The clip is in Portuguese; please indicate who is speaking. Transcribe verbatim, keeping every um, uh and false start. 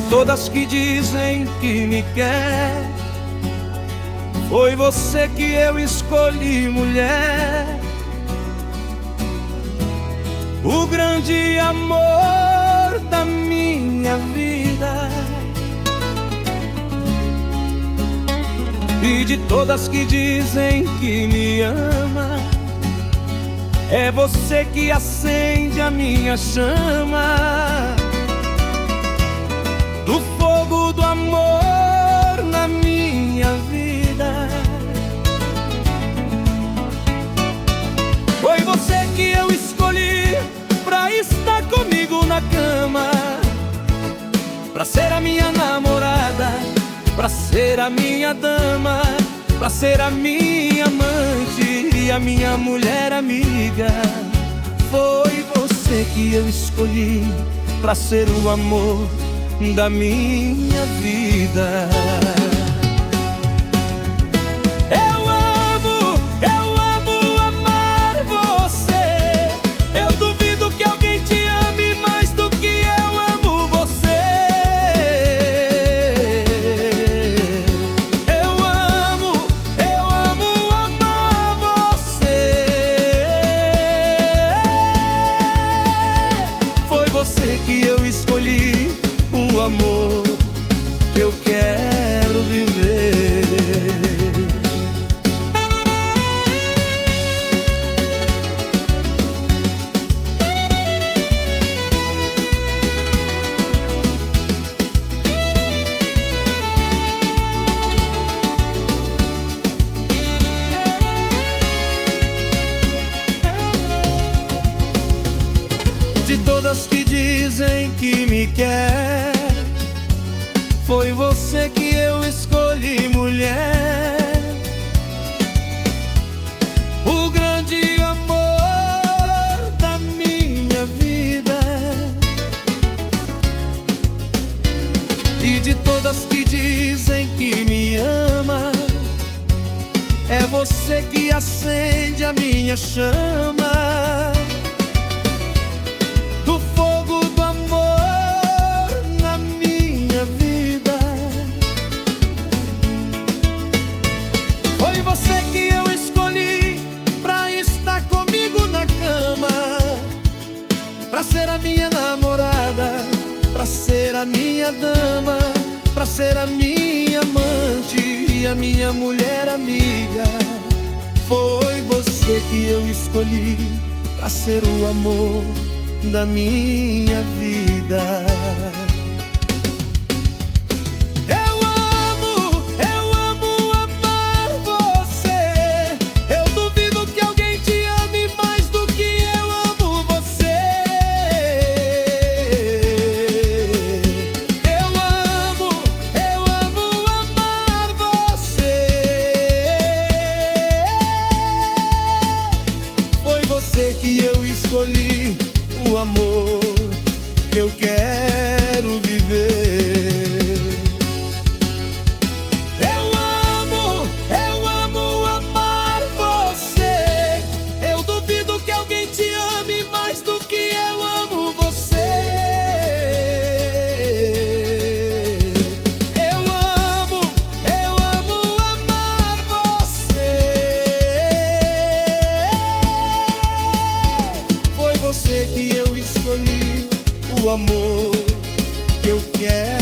Speaker 1: todas que dizem que me quer, foi você que eu escolhi, mulher. O grande amor da minha vida. E de todas que dizem que me ama, é você que acende a minha chama. Do fogo do amor na minha vida. Foi você que eu escolhi pra estar comigo na cama, pra ser a minha namorada, pra ser a minha dama, pra ser a minha amante e a minha mulher amiga. Foi você que eu escolhi pra ser o amor da minha vida. Eu amo, eu amo amar você. Eu duvido que alguém te ame mais do que eu amo você. Eu amo, eu amo amar você. Foi você que eu escolhi, o amor que eu quero viver. De todas que dizem que me quer, foi você que eu escolhi, mulher. O grande amor da minha vida. E de todas que dizem que me ama, é você que acende a minha chama. Do fogo do amor na minha vida. Foi você que eu escolhi pra estar comigo na cama, pra ser a minha namorada, pra ser a minha dama, pra ser a minha amante e a minha mulher amiga. Foi você que eu escolhi pra ser o amor da minha vida. Eu amo, eu amo amar você. Eu duvido que alguém te ame mais do que eu amo você. Eu amo, eu amo amar você. Foi você que eu escolhi, o amor que eu quero viver. Eu amo, eu amo amar você. Eu duvido que alguém te ame mais do que eu amo você. Eu amo, eu amo amar você. Foi você que eu escolhi, o amor que eu quero